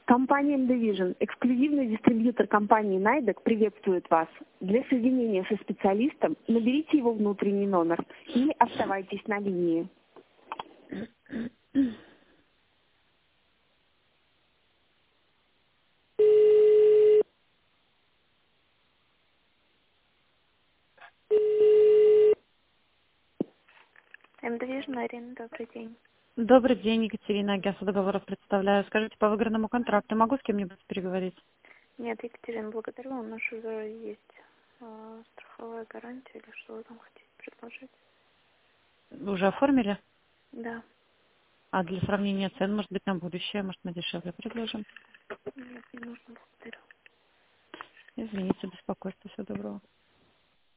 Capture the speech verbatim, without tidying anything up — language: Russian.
Компания эм Division, эксклюзивный дистрибьютор компании Найдек, приветствует вас. Для соединения со специалистом наберите его внутренний номер или оставайтесь на линии. эм Division, Арина, добрый день. Добрый день, Екатерина, агентство договоров представляю. Скажите, по выигранному контракту могу с кем-нибудь переговорить? Нет, Екатерина, благодарю. У нас уже есть э, страховая гарантия или что вы там хотите предложить? Вы уже оформили? Да. А для сравнения цен, может быть, на будущее, может, мы дешевле предложим? Нет, не нужно, благодарю. Извините, беспокойство, всего доброго.